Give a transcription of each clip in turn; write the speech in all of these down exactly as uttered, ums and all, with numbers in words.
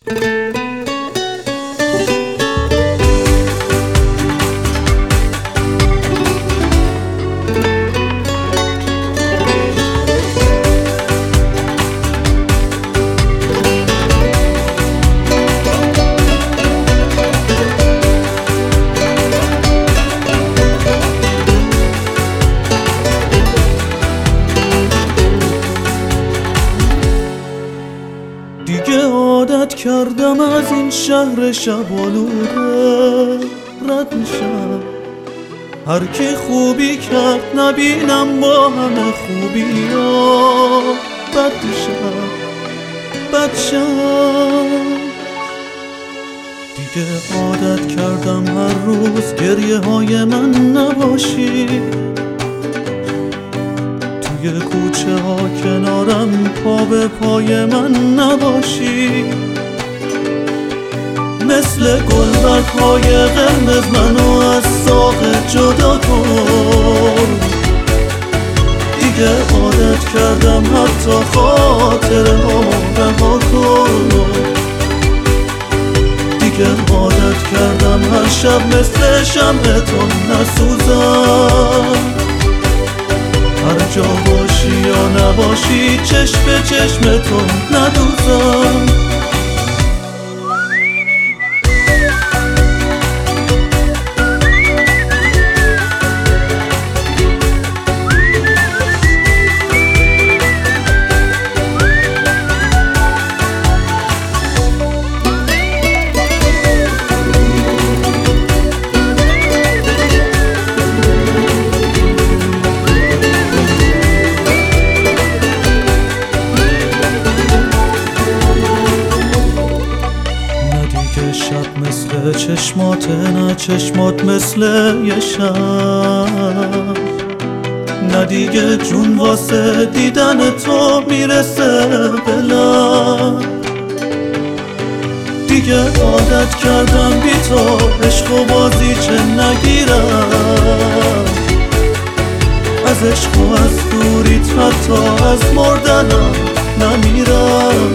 دیگه عادت کردم از این شهر شب‌آلوده رد میشم، هر کی خوبی کرد نبینم با همه خوبی ها بد میشم بد شم. دیگه عادت کردم هر روز گریه های من نباشی، توی کوچه ها کنارم پا به پای من نباشی، مثل گلبرگ های قرمز منو از ساق جدا کن. دیگه عادت کردم حتی خاطره ها رها کن. دیگه عادت کردم هر شب مثل شمع تو نسوزم، هر جا باشی یا نباشی چشم به چشم تو ندوزم. شب مثل چشمات نه چشمات مثل یه شب، نه دیگه جون واسه دیدن تو میرسه بلم. دیگه عادت کردم بی تو عشق و بازی چه نگیرم، از عشق و از دوریت حتی از مردنم نمیرم.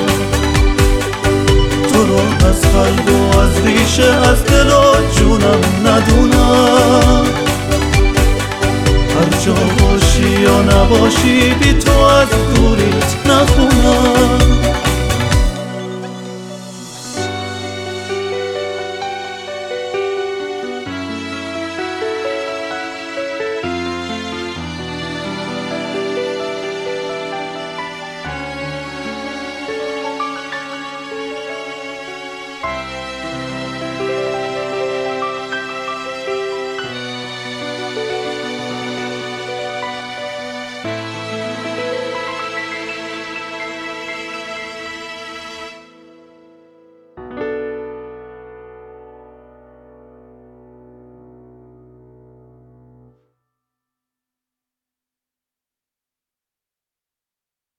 تو رو از قلب و از ریشه از دل و جونم ندونم، هر جا باشی یا نباشی بی تو از